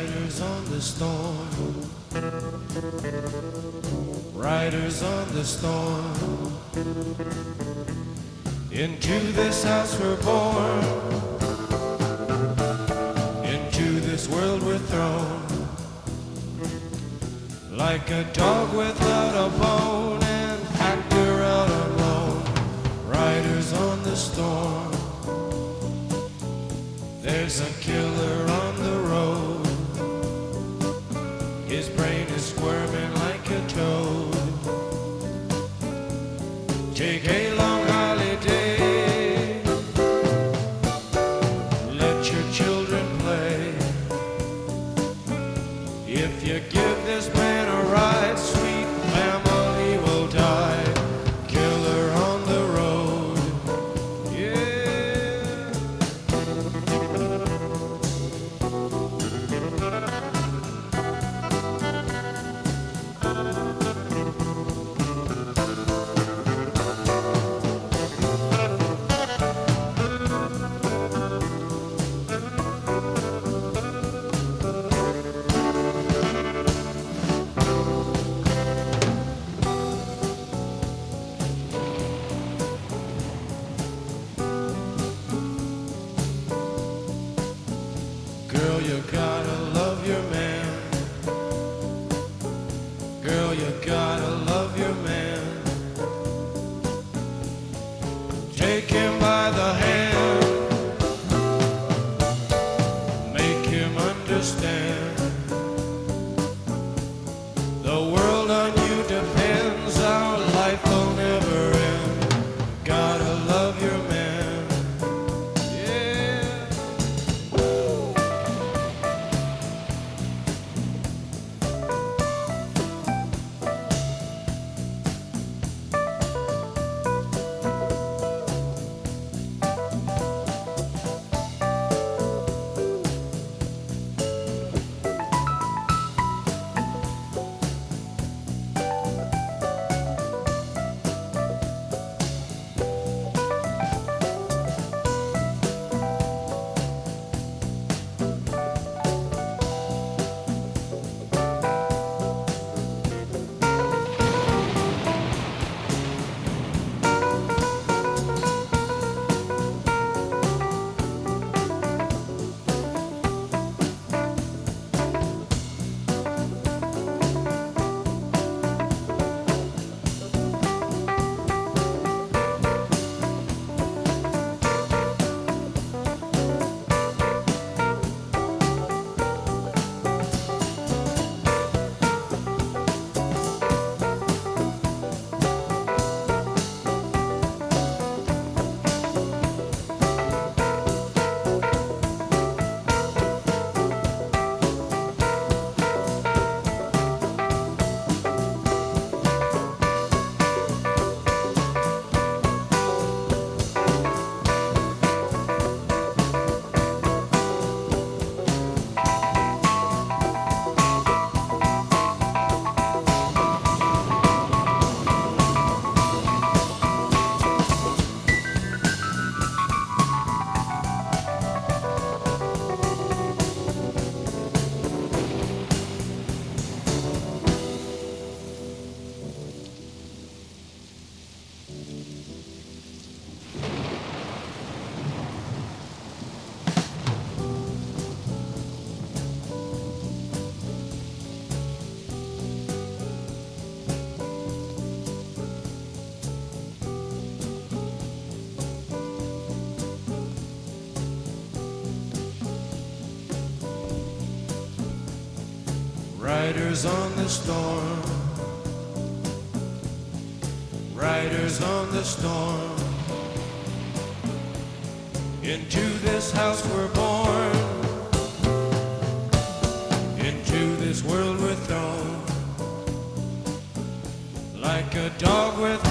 Riders on the storm, riders on the storm. Into this house we're born, into this world we're thrown. Like a dog without a bone, an actor out alone. Riders on the storm. There's a killer on the road. His brain is squirming like a toad. Take a long holiday. Let your children play. If you give this man a ride, sweet family will die. Killer on the road. Yeah. Girl, you gotta love your man. Girl, you gotta love your man. Take him by the hand. Make him understand. The world on you depends. Our life will never end. Gotta love your man. Riders on the storm, riders on the storm. Into this house we're born, into this world we're thrown. Like a dog with